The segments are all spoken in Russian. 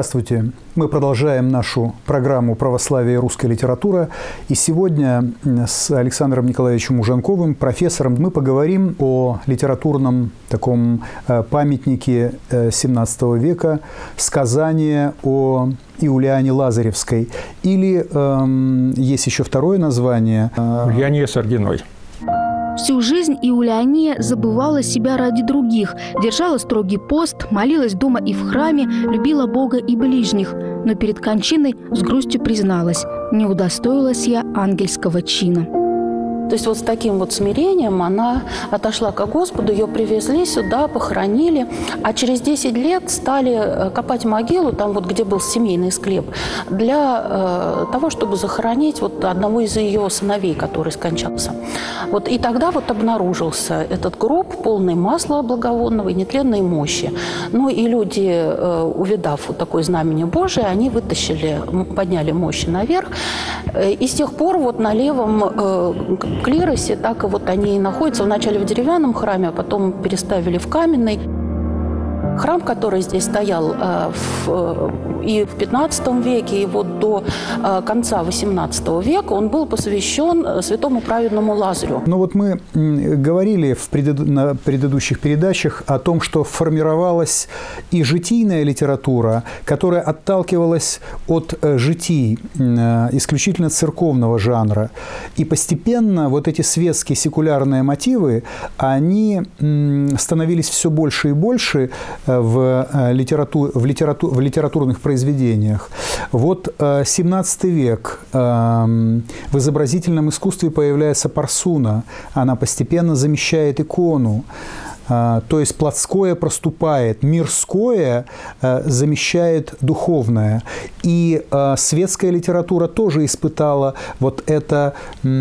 Здравствуйте. Мы продолжаем нашу программу «Православие и русская литература». И сегодня с Александром Николаевичем Ужанковым, профессором, мы поговорим о литературном таком памятнике XVII века «Сказание о Иулиане Лазаревской». Или есть еще второе название. Ульяне Саргиной. Всю жизнь Иулиания забывала себя ради других, держала строгий пост, молилась дома и в храме, любила Бога и ближних, но перед кончиной с грустью призналась: «Не удостоилась я ангельского чина». То есть вот с таким вот смирением она отошла к Господу, ее привезли сюда, похоронили, а через 10 лет стали копать могилу, там вот где был семейный склеп, для того, чтобы захоронить вот одного из ее сыновей, который скончался. Вот, и тогда вот обнаружился этот гроб, полный масла благовонного и нетленной мощи. Ну и люди, увидав вот такое знамение Божие, они вытащили, подняли мощи наверх, и с тех пор вот на левом клиросе, так и вот они и находятся вначале в деревянном храме, а потом переставили в каменный. Храм, который здесь стоял и в XV веке, и вот до конца XVIII века, он был посвящен святому праведному Лазарю. Ну вот мы говорили на предыдущих передачах о том, что формировалась и житийная литература, которая отталкивалась от житий исключительно церковного жанра. И постепенно вот эти светские секулярные мотивы, они становились все больше и больше в литературных произведениях. Вот XVII век. В изобразительном искусстве появляется парсуна. Она постепенно замещает икону. То есть плотское проступает, мирское замещает духовное. И светская литература тоже испытала вот это,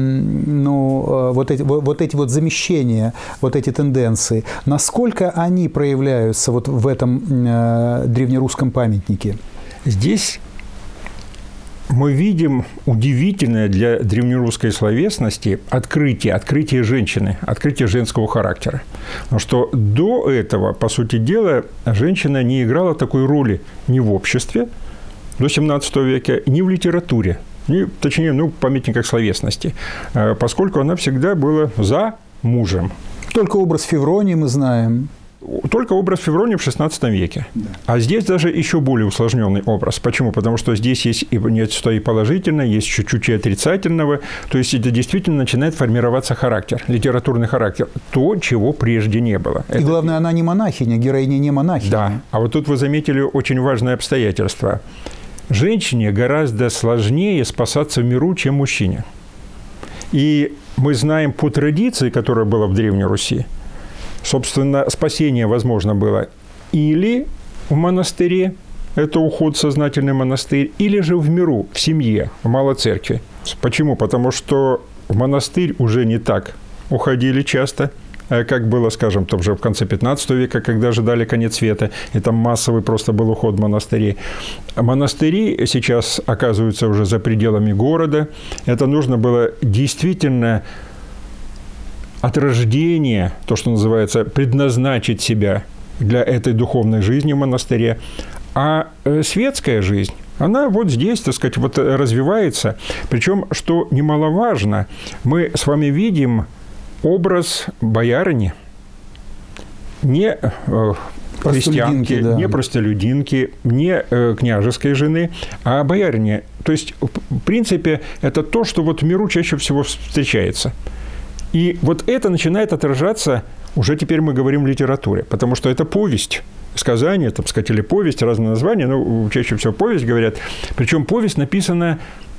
вот эти замещения, вот эти тенденции. Насколько они проявляются вот в этом древнерусском памятнике? Здесь мы видим удивительное для древнерусской словесности открытие женщины, открытие женского характера. Потому что до этого, по сути дела, женщина не играла такой роли ни в обществе до XVII века, ни в литературе, точнее, в памятниках словесности, поскольку она всегда была за мужем. Только образ Февронии мы знаем. Только образ Февронии в XVI веке. Да. А здесь даже еще более усложненный образ. Почему? Потому что здесь есть и нечто и положительное, есть чуть-чуть и отрицательного. То есть это действительно начинает формироваться характер, литературный характер. То, чего прежде не было. И главное, она не монахиня, героиня не монахиня. Да. А вот тут вы заметили очень важное обстоятельство. Женщине гораздо сложнее спасаться в миру, чем мужчине. И мы знаем по традиции, которая была в Древней Руси, собственно, спасение возможно было или в монастыре, это уход в сознательный монастырь, или же в миру, в семье, в малой церкви. Почему? Потому что в монастырь уже не так уходили часто, как было, скажем, уже в конце XV века, когда ожидали конец света, и там массовый просто был уход в монастыри. Монастыри сейчас оказываются уже за пределами города. Это нужно было действительно от рождения, то, что называется, предназначить себя для этой духовной жизни в монастыре. А светская жизнь, она вот здесь, так сказать, вот развивается. Причем, что немаловажно, мы с вами видим образ боярыни, не крестьянки, да, не простолюдинки, не княжеской жены, а боярыни. То есть, в принципе, это то, что вот в миру чаще всего встречается. И вот это начинает отражаться, уже теперь мы говорим в литературе, потому что это повесть, сказание, так сказать, или повесть, разные названия, но чаще всего повесть говорят. Причем повесть написана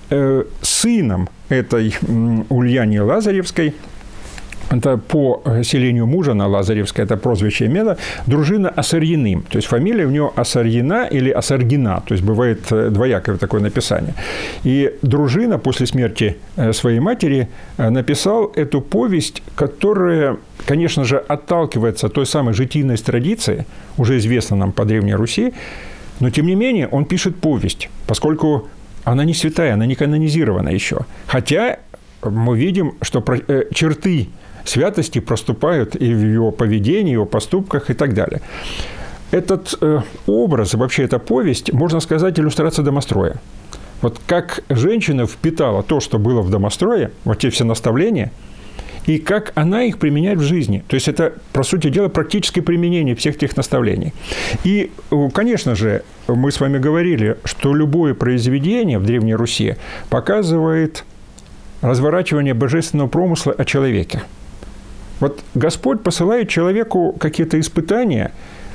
сыном этой Ульяне Лазаревской. Это по селению мужа, она Лазаревская, это прозвище имела, дружина Осарьиным. То есть фамилия у нее Осарьина или Осаргина, то есть бывает двоякое такое написание. И дружина после смерти своей матери написал эту повесть, которая, конечно же, отталкивается от той самой житийной традиции, уже известной нам по Древней Руси, но, тем не менее, он пишет повесть, поскольку она не святая, она не канонизирована еще. Хотя мы видим, что черты святости проступают и в его поведении, его поступках и так далее. этот образ, вообще эта повесть, можно сказать, иллюстрация домостроя. Вот как женщина впитала то, что было в домострое, вот те все наставления, и как она их применяет в жизни. То есть это, по сути дела, практическое применение всех тех наставлений. И, конечно же, мы с вами говорили, что любое произведение в Древней Руси показывает разворачивание божественного промысла о человеке. Вот Господь посылает человеку какие-то испытания,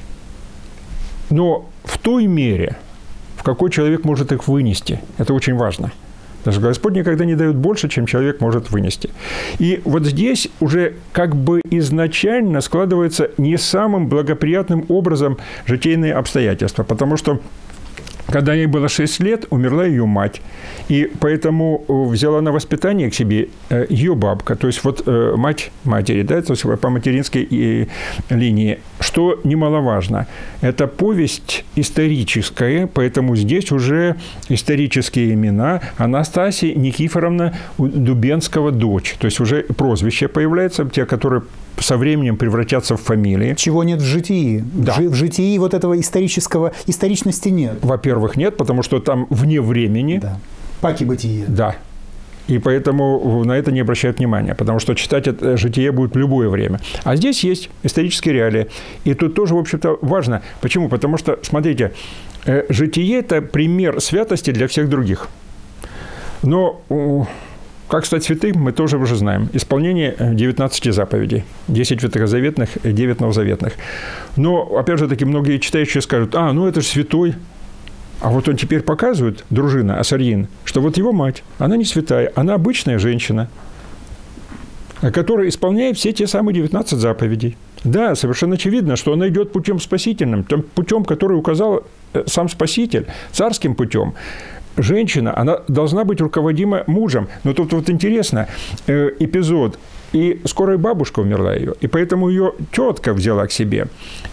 но в той мере, в какой человек может их вынести. Это очень важно. Потому что Господь никогда не дает больше, чем человек может вынести. И вот здесь уже как бы изначально складывается не самым благоприятным образом житейные обстоятельства, потому что когда ей было 6 лет, умерла ее мать. И поэтому взяла на воспитание к себе ее бабка, то есть вот мать матери, да, то есть по материнской линии. Что немаловажно, это повесть историческая, поэтому здесь уже исторические имена. Анастасия Никифоровна Дубенского дочь. То есть уже прозвище появляется, те, которые со временем превратятся в фамилии. Чего нет в житии. Да. В житии вот этого историчности нет. Во-первых, нет, потому что там вне времени. Да. Паки бытие. Да. И поэтому на это не обращают внимания, потому что читать это житие будет в любое время. А здесь есть исторические реалии. И тут тоже, в общем-то, важно. Почему? Потому что, смотрите, житие – это пример святости для всех других. Но как стать святым, мы тоже уже знаем. Исполнение 19 заповедей. 10 ветхозаветных, 9 новозаветных. Но, опять же таки, многие читающие скажут, это же святой. А вот он теперь показывает, дружина, Асарьин, что вот его мать, она не святая, она обычная женщина, которая исполняет все те самые 19 заповедей. Да, совершенно очевидно, что она идет путем спасительным, тем путем, который указал сам Спаситель, царским путем. Женщина, она должна быть руководима мужем. Но тут вот интересно, эпизод. И скоро бабушка умерла ее, и поэтому ее тетка взяла к себе.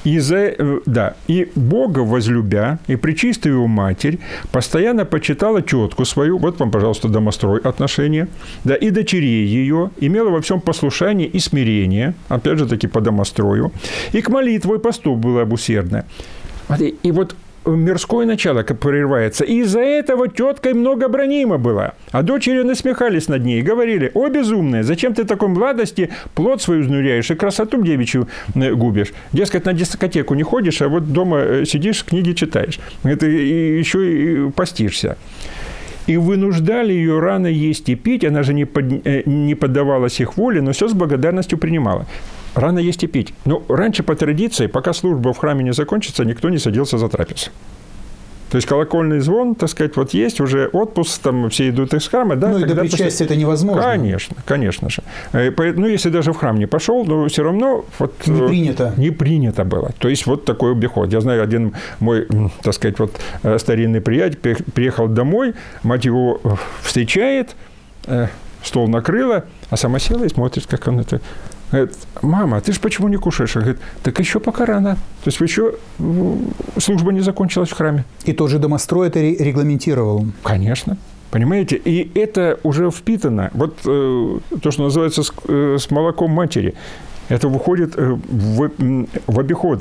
И Бога возлюбя, и пречистую его матерь, постоянно почитала тетку свою, вот вам, пожалуйста, домострой отношения, да, и дочерей ее, имела во всем послушание и смирение, опять же таки по домострою, и к молитве и посту было обусердно. И вот мирское начало прерывается. И из-за этого теткой много бранима была. А дочери насмехались над ней и говорили: «О, безумная, зачем ты такой младости плоть свою изнуряешь и красоту девичью губишь? Дескать, на дискотеку не ходишь, а вот дома сидишь, книги читаешь. Это еще и постишься». И вынуждали ее рано есть и пить. Она же не поддавалась их воле, но все с благодарностью принимала. Рано есть и пить. Но раньше по традиции, пока служба в храме не закончится, никто не садился за трапезу. То есть колокольный звон, так сказать, вот есть уже отпуск, там все идут из храма. Да, и до причастия это невозможно. Конечно же. Если даже в храм не пошел, но все равно вот не принято было. То есть вот такой обиход. Я знаю, один мой, так сказать, вот старинный приятель приехал домой, мать его встречает, стол накрыла, а сама села и смотрит, как он это... Говорит: «Мама, ты же почему не кушаешь?» Говорит: «Так еще пока рано. То есть еще служба не закончилась в храме». И тот же домострой это регламентировал. Конечно. Понимаете? И это уже впитано. Вот то, что называется с молоком матери. Это выходит в обиход.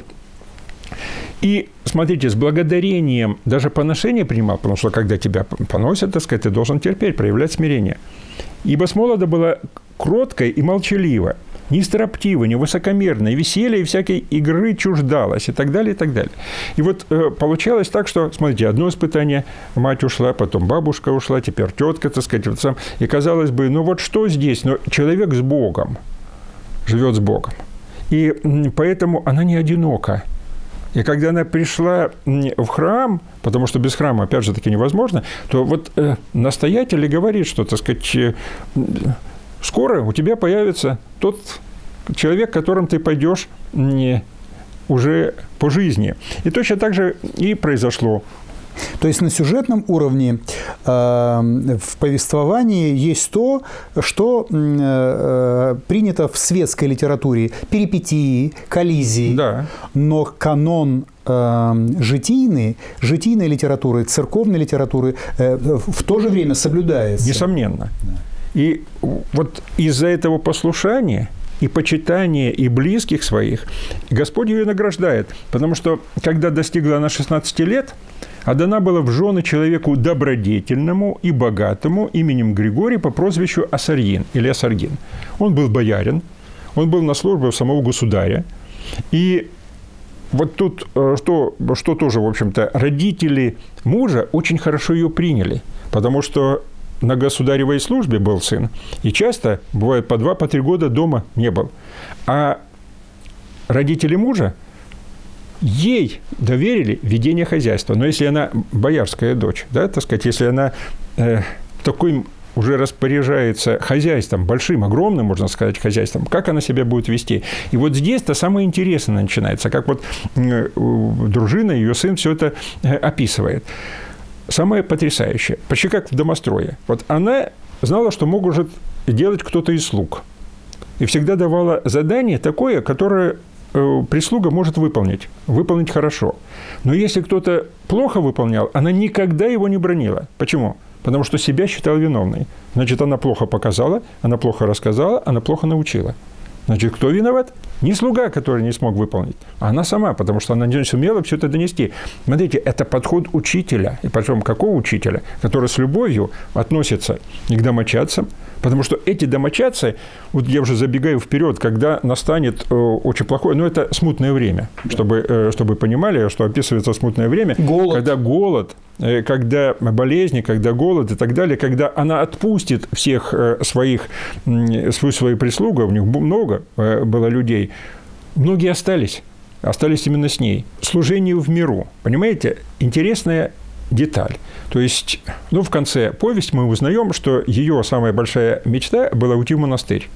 И, смотрите, с благодарением даже поношение принимал, потому что, когда тебя поносят, так сказать, ты должен терпеть, проявлять смирение. «Ибо с молода была кроткая и молчалива, не строптива, не высокомерна, и веселья, и всякой игры чуждалась», и так далее, и так далее. И вот получалось так, что, смотрите, одно испытание, мать ушла, потом бабушка ушла, теперь тетка, так сказать, вот сам. И казалось бы, вот что здесь? Но человек с Богом, живет с Богом. И поэтому она не одинока. И когда она пришла в храм, потому что без храма, опять же таки, невозможно, то вот настоятель говорит, что, так сказать, скоро у тебя появится тот человек, которым ты пойдешь уже по жизни. И точно так же и произошло. То есть на сюжетном уровне в повествовании есть то, что принято в светской литературе: перипетии, коллизии. Да. Но канон житийной литературы, церковной литературы в то же время соблюдается. Несомненно. Да. И вот из-за этого послушания, и почитание и близких своих, Господь ее награждает. Потому что, когда достигла она 16 лет, отдана была в жены человеку добродетельному и богатому именем Григорий по прозвищу Осаргин или Осаргин. Он был боярин, он был на службе у самого государя. И вот тут, что тоже, в общем-то, родители мужа очень хорошо ее приняли, потому что на государевой службе был сын, и часто, бывает, по 2-3 года дома не был. А родители мужа ей доверили ведение хозяйства. Но если она боярская дочь, да, так сказать, если она такой уже распоряжается хозяйством, большим, огромным, можно сказать, хозяйством, как она себя будет вести. И вот здесь-то самое интересное начинается, как вот дружина, ее сын все это описывает. Самое потрясающее, почти как в домострое. Вот она знала, что может делать кто-то из слуг. И всегда давала задание такое, которое прислуга может выполнить хорошо. Но если кто-то плохо выполнял, она никогда его не бранила. Почему? Потому что себя считала виновной. Значит, она плохо показала, она плохо рассказала, она плохо научила. Значит, кто виноват? Не слуга, который не смог выполнить, а она сама, потому что она не сумела все это донести. Смотрите, это подход учителя. И причем какого учителя? Который с любовью относится и к домочадцам. Потому что эти домочадцы, вот я уже забегаю вперед, когда настанет очень плохое, но это смутное время, чтобы понимали, что описывается смутное время, когда голод, когда болезни, когда голод и так далее, когда она отпустит всех свою прислугу, у них много было людей, многие остались именно с ней. Служению в миру, понимаете, интересная деталь. То есть, в конце повести мы узнаем, что ее самая большая мечта была уйти в монастырь.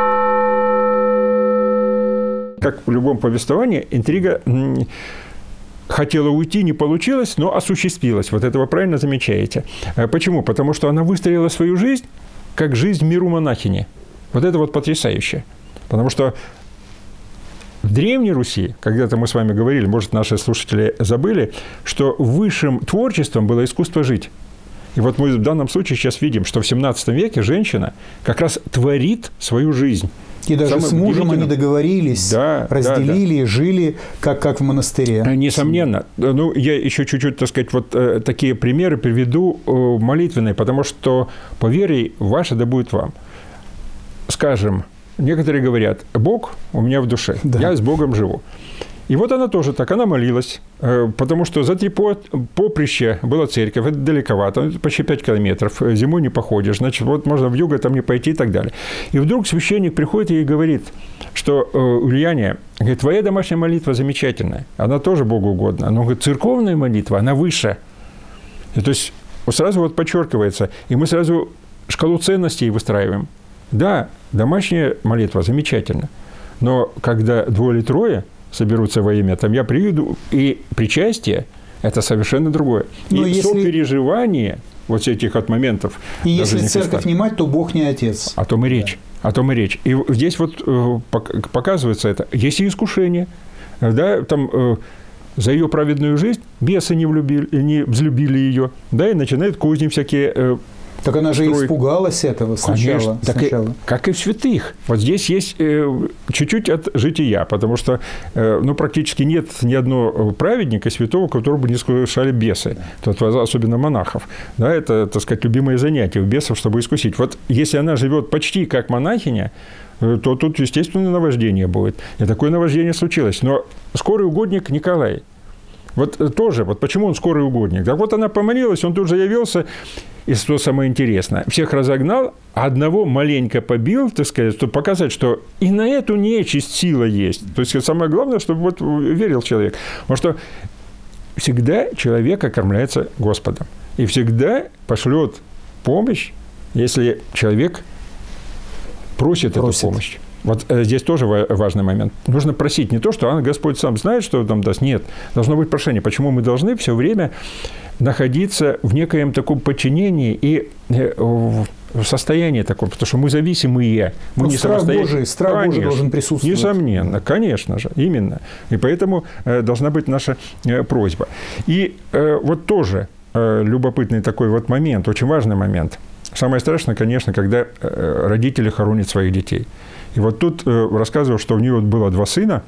Как в любом повествовании, интрига хотела уйти, не получилось, но осуществилась. Вот это вы правильно замечаете. Почему? Потому что она выстроила свою жизнь как жизнь в миру монахини. Вот это вот потрясающе. Потому что в Древней Руси, когда-то мы с вами говорили, может, наши слушатели забыли, что высшим творчеством было искусство жить. И вот мы в данном случае сейчас видим, что в 17 веке женщина как раз творит свою жизнь. И даже с мужем они договорились, разделили, жили, как в монастыре. Несомненно. Я еще чуть-чуть, так сказать, вот такие примеры приведу молитвенные, потому что по вере ваше да будет вам. Скажем, некоторые говорят, Бог у меня в душе, я с Богом живу. И вот она тоже так, она молилась, потому что за 3 поприща была церковь, это далековато, почти 5 километров, зимой не походишь, значит, вот можно в юго там не пойти и так далее. И вдруг священник приходит и говорит, что Ульяне, говорит, твоя домашняя молитва замечательная, она тоже Богу угодна, но, говорит, церковная молитва, она выше. И то есть сразу вот подчеркивается, и мы сразу шкалу ценностей выстраиваем. Да, домашняя молитва замечательна, но когда 2 или 3 соберутся во имя, там я приеду, и причастие – это совершенно другое. Но и сопереживание вот этих от моментов. И если церковь не мать, то Бог не отец. О том и речь. О том и речь. И здесь вот показывается это. Есть и искушение. Да, там за ее праведную жизнь бесы не взлюбили ее, да, и начинают козни всякие. Так она же испугалась этого сначала. Конечно, как и в святых. Вот здесь есть чуть-чуть от жития, потому что практически нет ни одного праведника святого, которого бы не искушали бесы, особенно монахов. Да, это, так сказать, любимое занятие у бесов, чтобы искусить. Вот если она живет почти как монахиня, то тут, естественно, наваждение будет. И такое наваждение случилось. Но скорый угодник Николай, вот тоже, вот почему он скорый угодник? Так вот она помолилась, он тут же явился, и что самое интересное, всех разогнал, а одного маленько побил, так сказать, чтобы показать, что и на эту нечисть сила есть. То есть самое главное, чтобы вот верил человек. Потому что всегда человек окормляется Господом. И всегда пошлет помощь, если человек просит эту помощь. Вот здесь тоже важный момент. Нужно просить не то, что Господь сам знает, что там даст. Нет, должно быть прошение. Почему мы должны все время находиться в некоем таком подчинении и в состоянии таком, потому что мы зависимые. Мы не страх Божий должен присутствовать. Несомненно, конечно же, именно. И поэтому должна быть наша просьба. И вот тоже любопытный такой вот момент, очень важный момент. Самое страшное, конечно, когда родители хоронят своих детей. И вот тут рассказывал, что у нее было 2 сына.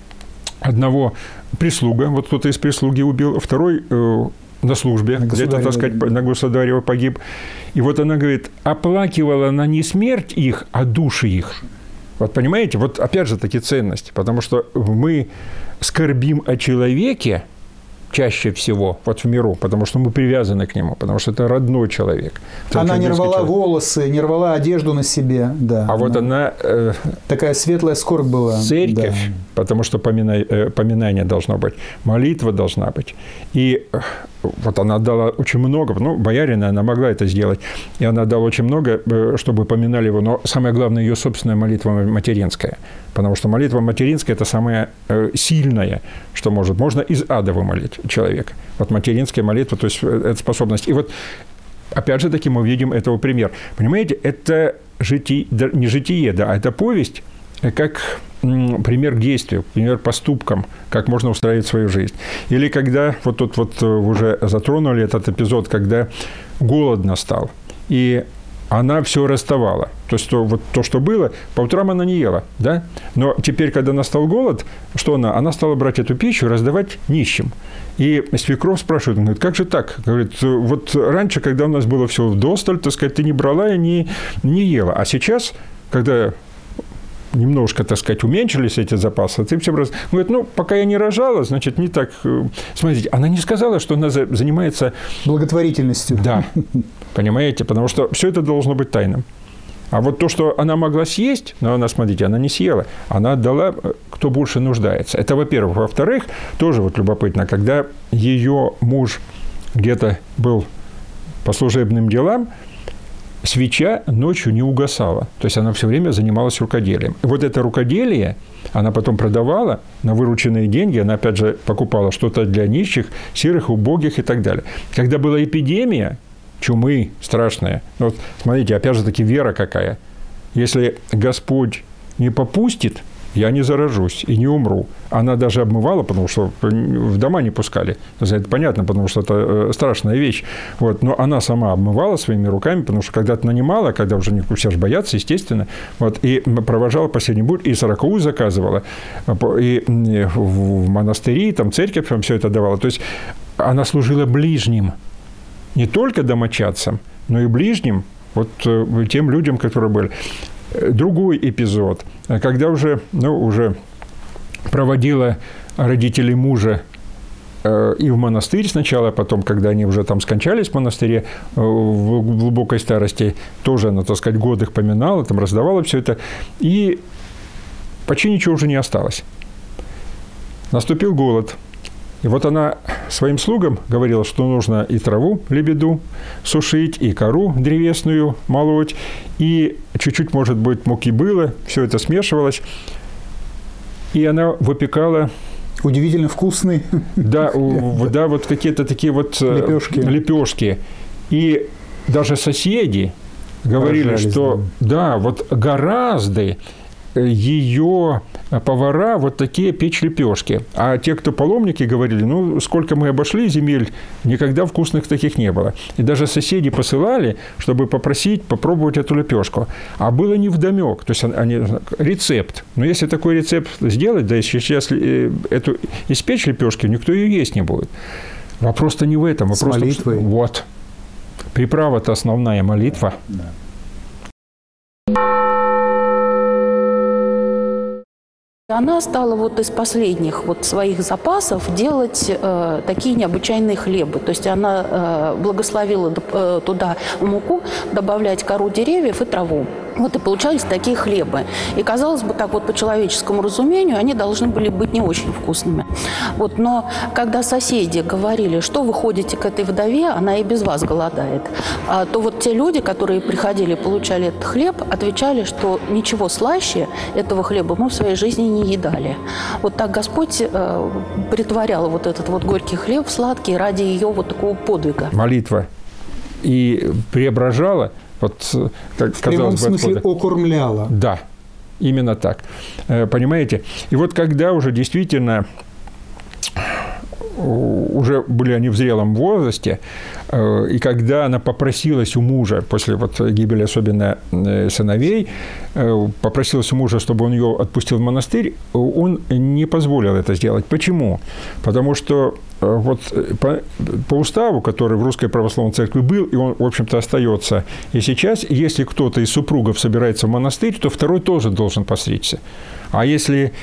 Одного прислуга, вот кто-то из прислуги убил, второй на службе, где-то, так сказать, на Государево погиб. И вот она говорит, оплакивала она не смерть их, а души их. Вот понимаете, вот опять же таки ценность, потому что мы скорбим о человеке чаще всего вот в миру, потому что мы привязаны к нему, потому что это родной человек. Она не рвала волосы, не рвала одежду на себе, да. А вот она... такая светлая скорбь была. Церковь, да. Потому что поминание должно быть, молитва должна быть. И вот она отдала очень много, ну, боярина, она могла это сделать, и она отдала очень много, чтобы поминали его, но самое главное, ее собственная молитва материнская, потому что молитва материнская – это самое сильное, что может. Можно из ада вымолить человека. Вот материнская молитва, то есть это способность. И вот опять же таки мы видим этого пример. Понимаете, это не житие, да, а это повесть, как пример к действию, пример поступкам, как можно устраивать свою жизнь. Или когда, вот тут вот уже затронули этот эпизод, когда голод настал, и она все расставала. То есть вот то, что было, по утрам она не ела, да? Но теперь, когда настал голод, что она? Она стала брать эту пищу и раздавать нищим. И свекровь спрашивает, он говорит, как же так? Говорит, вот раньше, когда у нас было все вдосталь, так сказать, ты не брала и не ела. А сейчас, когда немножко, так сказать, уменьшились эти запасы, ты всем раз... Говорит, ну, пока я не рожала, значит, не так... Смотрите, она не сказала, что она занимается... благотворительностью. Да, понимаете, потому что все это должно быть тайным. А вот то, что она могла съесть, но она, смотрите, она не съела, она отдала, кто больше нуждается. Это, во-первых. Во-вторых, тоже вот любопытно, когда ее муж где-то был по служебным делам, свеча ночью не угасала. То есть она все время занималась рукоделием. И вот это рукоделие она потом продавала на вырученные деньги. Она, опять же, покупала что-то для нищих, сирых, убогих и так далее. Когда была эпидемия, чумы страшная, вот смотрите, опять же таки, вера какая. Если Господь не попустит, я не заражусь и не умру. Она даже обмывала, потому что в дома не пускали. Это понятно, потому что это страшная вещь. Вот. Но она сама обмывала своими руками, потому что когда-то нанимала, когда уже все же боятся, естественно. Вот. И провожала последний путь, и 40-ую заказывала, и в монастыри, там церковь вам все это давала. То есть она служила ближним. Не только домочадцам, но и ближним, вот тем людям, которые были. Другой эпизод, когда уже проводила родителей мужа и в монастырь сначала, а потом, когда они уже там скончались в монастыре в глубокой старости, тоже она, так сказать, год их поминала, там раздавала все это, и почти ничего уже не осталось. Наступил голод. И вот она своим слугам говорила, что нужно и траву лебеду сушить, и кору древесную молоть, и чуть-чуть, может быть, муки было, все это смешивалось. И она выпекала... Удивительно вкусный. Да, вот какие-то такие вот лепешки. И даже соседи говорили, что да, вот гораздо ее повара вот такие печь лепешки. А те, кто паломники, говорили, ну, сколько мы обошли земель, никогда вкусных таких не было. И даже соседи посылали, чтобы попросить попробовать эту лепешку. А было невдомек. То есть они рецепт. Но если такой рецепт сделать, да, если сейчас эту испечь лепешки, никто ее есть не будет. Вопрос-то не в этом. Вопрос с молитвой. Вот. Приправа-то основная молитва. Да. Она стала вот из последних вот своих запасов делать такие необычайные хлебы. То есть она благословила туда в муку добавлять кору деревьев и траву. Вот и получались такие хлебы. И, казалось бы, так вот по человеческому разумению, они должны были быть не очень вкусными. Вот, но когда соседи говорили, что вы ходите к этой вдове, она и без вас голодает, то вот те люди, которые приходили и получали этот хлеб, отвечали, что ничего слаще этого хлеба мы в своей жизни не едали. Вот так Господь притворял вот этот вот горький хлеб в сладкий ради ее вот такого подвига. Молитва и преображала. Вот, как, в прямом смысле окормляла. Да, именно так. Понимаете? И вот когда уже действительно уже были они в зрелом возрасте, И когда она попросилась у мужа, после вот гибели особенно сыновей, попросилась у мужа, чтобы он ее отпустил в монастырь, он не позволил это сделать. Почему? Потому что вот по уставу, который в Русской Православной Церкви был, и он, в общем-то, остается и сейчас, если кто-то из супругов собирается в монастырь, то второй тоже должен постричься. А если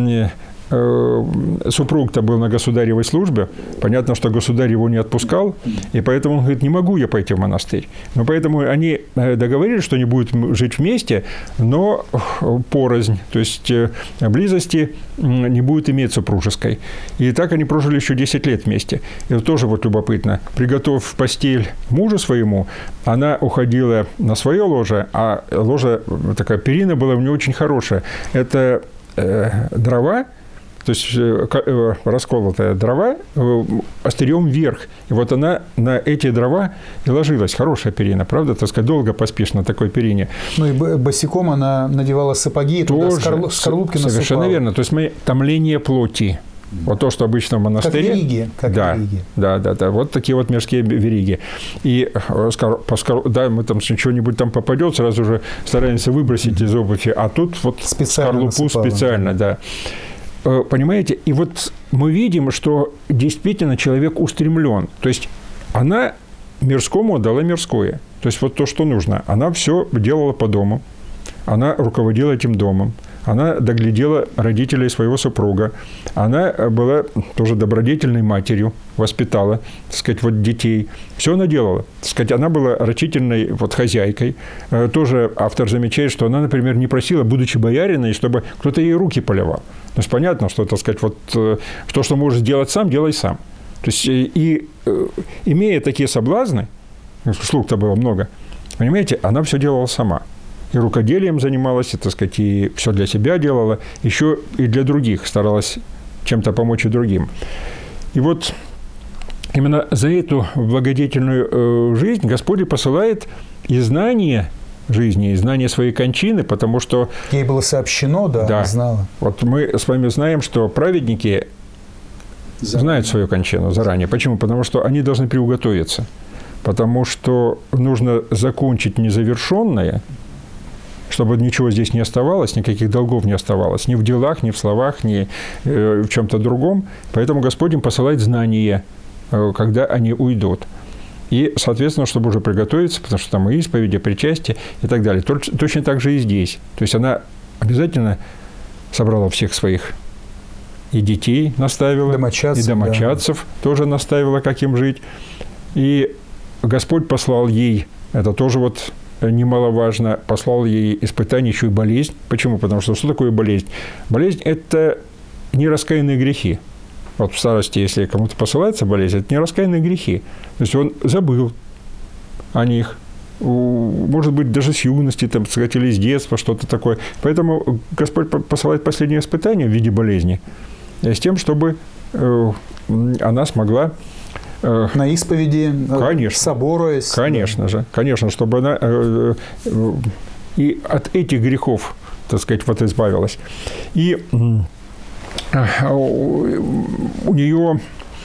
супруг-то был на государевой службе, понятно, что государь его не отпускал, и поэтому он говорит, не могу я пойти в монастырь. Но поэтому они договорились, что они будут жить вместе, но порознь, то есть близости не будет иметь супружеской. И так они прожили еще 10 лет вместе. Это тоже вот любопытно. Приготовив постель мужу своему, она уходила на свое ложе, а ложе, такая перина была у нее очень хорошая. Это дрова, то есть расколотая дрова острием вверх. И вот она на эти дрова и ложилась. Хорошая перина, правда? Так сказать, долго поспишь на такой перине. Ну и босиком она надевала сапоги, тоже, туда скорлупки насыпала. Совершенно верно. То есть томление плоти. Вот то, что обычно в монастыре. Как вериги. Вериги. Да. Вот такие вот мирские вериги. И да, мы там что-нибудь там попадет, сразу же стараемся выбросить из обуви. А тут вот скорлупу специально, да. Понимаете? И вот мы видим, что действительно человек устремлен. То есть она мирскому отдала мирское. То есть вот то, что нужно. Она все делала по дому. Она руководила этим домом. Она доглядела родителей своего супруга. Она была тоже добродетельной матерью, воспитала, так сказать, вот детей. Все она делала. Так сказать, она была рачительной вот хозяйкой. Тоже автор замечает, что она, например, не просила, будучи бояриной, чтобы кто-то ей руки поливал. То есть понятно, что, так сказать, вот то, что можешь сделать сам, делай сам. То есть и имея такие соблазны, слуг-то было много, понимаете, она все делала сама. И рукоделием занималась, и, так сказать, и все для себя делала, еще и для других старалась чем-то помочь и другим. И вот именно за эту благодетельную жизнь Господь посылает и знание жизни, и знание своей кончины, потому что... Ей было сообщено, да, она знала. Вот мы с вами знаем, что праведники знают свою кончину заранее. Почему? Потому что они должны приуготовиться. Потому что нужно закончить незавершенное, чтобы ничего здесь не оставалось, никаких долгов не оставалось, ни в делах, ни в словах, ни в чем-то другом. Поэтому Господь им посылает знания, когда они уйдут. И, соответственно, чтобы уже приготовиться, потому что там и исповеди, причастие и так далее. Точно так же и здесь. То есть она обязательно собрала всех своих и детей наставила, и домочадцев тоже наставила, как им жить. И Господь послал ей, это тоже вот немаловажно, послал ей испытание, еще и болезнь. Почему? Потому что такое болезнь? Болезнь – это нераскаянные грехи. Вот в старости, если кому-то посылается болезнь, это нераскаянные грехи. То есть он забыл о них. Может быть, даже с юности, там, сказать, или с детства, что-то такое. Поэтому Господь посылает последнее испытание в виде болезни с тем, чтобы она смогла на исповеди, конечно, соборы. Конечно же. Конечно, чтобы она и от этих грехов, так сказать, вот избавилась. И у нее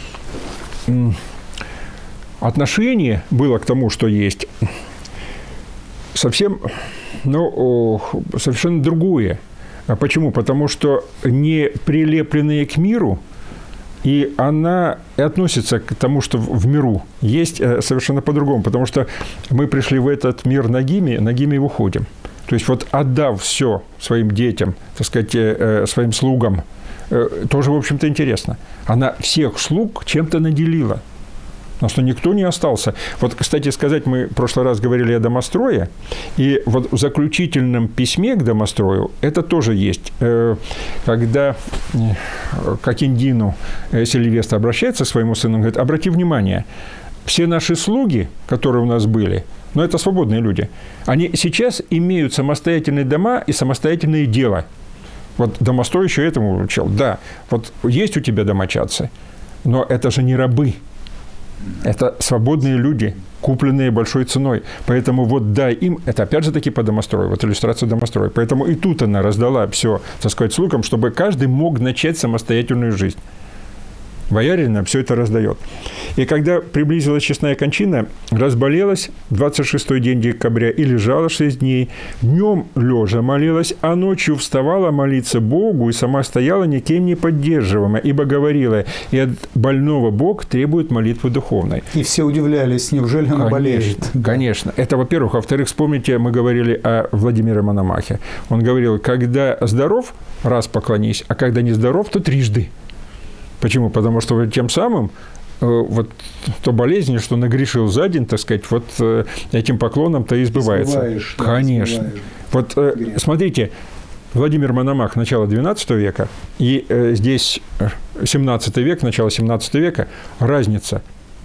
отношение было к тому, что есть, совсем, совершенно другое. Почему? Потому что не прилепленные к миру, и она относится к тому, что в миру есть, совершенно по-другому. Потому что мы пришли в этот мир нагими и уходим. То есть вот отдав все своим детям, так сказать, своим слугам, тоже, в общем-то, интересно. Она всех слуг чем-то наделила. Потому что никто не остался. Вот, кстати сказать, мы в прошлый раз говорили о домострое, и вот в заключительном письме к домострою это тоже есть. Когда к Акиндину Сильвестр обращается к своему сыну, он говорит: обрати внимание, все наши слуги, которые у нас были, но это свободные люди, они сейчас имеют самостоятельные дома и самостоятельные дела. Вот домострой еще этому учил. Да, вот есть у тебя домочадцы, но это же не рабы. Это свободные люди, купленные большой ценой. Поэтому вот дай им, это опять же таки по домострою, вот иллюстрация домостроя. Поэтому и тут она раздала все, так сказать, слугам, чтобы каждый мог начать самостоятельную жизнь. Боярина все это раздает. И когда приблизилась честная кончина, разболелась 26-й день декабря и лежала 6 дней. Днем лежа молилась, а ночью вставала молиться Богу и сама стояла никем не поддерживаемая, ибо говорила, и от больного Бог требует молитвы духовной. И все удивлялись, неужели он болеет? Конечно. Это, во-первых. Во-вторых, вспомните, мы говорили о Владимире Мономахе. Он говорил, когда здоров, раз поклонись, а когда не здоров, то трижды. Почему? Потому что тем самым вот то болезнь, что нагрешил за день, так сказать, вот этим поклоном-то и избывается. Конечно. Вот смотрите, Владимир Мономах, начало XII века, и здесь 17 век, начало 17 века, разница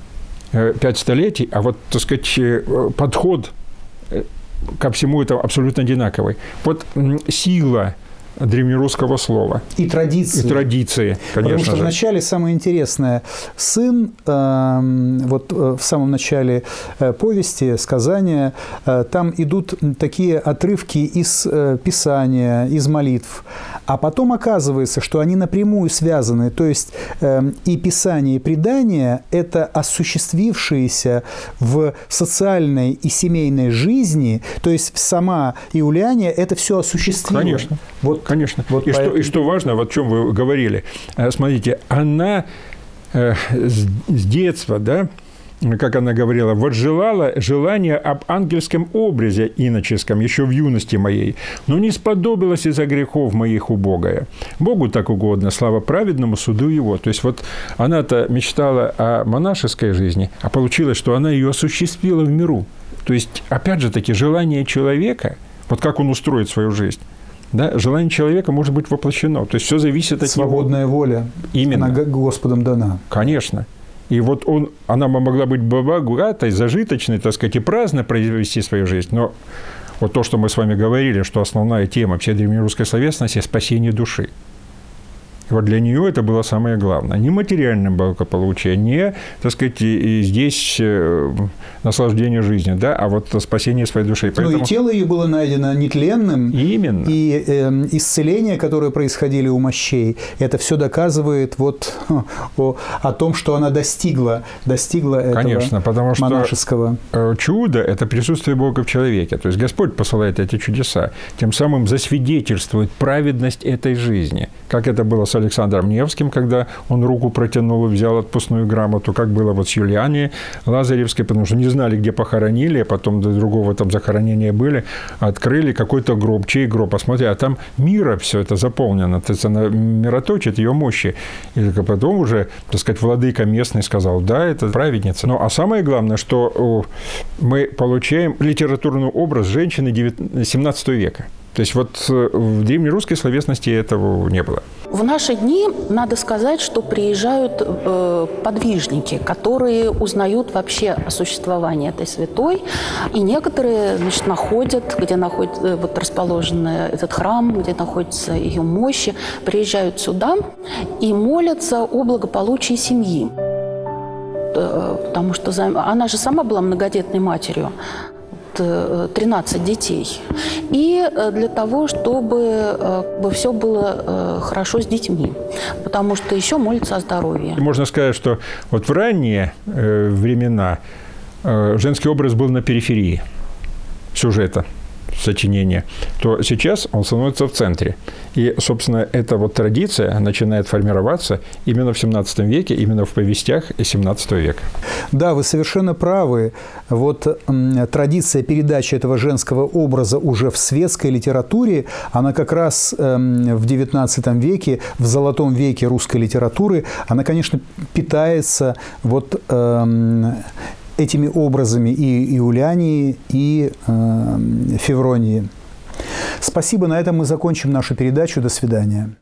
5 столетий, а вот, так сказать, подход ко всему это абсолютно одинаковый. Вот сила древнерусского слова. И традиции. И традиции, конечно. Потому что вначале самое интересное. Сын, вот в самом начале повести, сказания, там идут такие отрывки из Писания, из молитв. А потом оказывается, что они напрямую связаны. То есть и Писание, и предание – это осуществившиеся в социальной и семейной жизни. То есть сама Иуляния это все осуществила. Конечно. Вот, конечно. Вот и что важно, вот о чем вы говорили, смотрите, она с детства, да, как она говорила, вот желала желание об ангельском образе иноческом еще в юности моей, но не сподобилась из-за грехов моих убогая. Богу так угодно, слава праведному суду его. То есть вот она-то мечтала о монашеской жизни, а получилось, что она ее осуществила в миру. То есть, опять же таки, желание человека, вот как он устроит свою жизнь, да, желание человека может быть воплощено. То есть все зависит от свободная него. Воля. Именно. Она Господом дана. Конечно. И вот она могла быть богатой, зажиточной, так сказать, и праздно провести свою жизнь. Но вот то, что мы с вами говорили, что основная тема всей древнерусской словесности – спасение души. И вот для нее это было самое главное. Не материальное благополучие, не, так сказать, и здесь наслаждение жизнью, да, а вот спасение своей души. Поэтому... Ну и тело ее было найдено нетленным. Именно. И исцеления, которые происходили у мощей, это все доказывает вот о том, что она достигла этого. Конечно, потому что монашеского. Чудо – это присутствие Бога в человеке. То есть Господь посылает эти чудеса, тем самым засвидетельствует праведность этой жизни. Как это было с Александром Невским, когда он руку протянул и взял отпускную грамоту, как было вот с Юлианией Лазаревской, потому что не знали, где похоронили, а потом до другого там захоронения были, открыли какой-то гроб, чей гроб, посмотри, а там мира все это заполнено, то есть она мироточит ее мощи. И потом уже, так сказать, владыка местный сказал, да, это праведница. Ну, а самое главное, что мы получаем литературный образ женщины 17 века. То есть вот в древнерусской словесности этого не было. В наши дни надо сказать, что приезжают подвижники, которые узнают вообще о существовании этой святой. И некоторые, значит, находят, где находится вот расположен этот храм, где находятся ее мощи, приезжают сюда и молятся о благополучии семьи. Потому что она же сама была многодетной матерью. 13 детей. И для того, чтобы все было хорошо с детьми. Потому что еще молятся о здоровье. Можно сказать, что вот в ранние времена женский образ был на периферии сюжета, сочинения, то сейчас он становится в центре. И, собственно, эта вот традиция начинает формироваться именно в XVII веке, именно в повестях XVII века. Да, вы совершенно правы. Вот традиция передачи этого женского образа уже в светской литературе, она как раз в XIX веке, в золотом веке русской литературы, она, конечно, питается вот этими образами и Иулянии, и Февронии. Спасибо. На этом мы закончим нашу передачу. До свидания.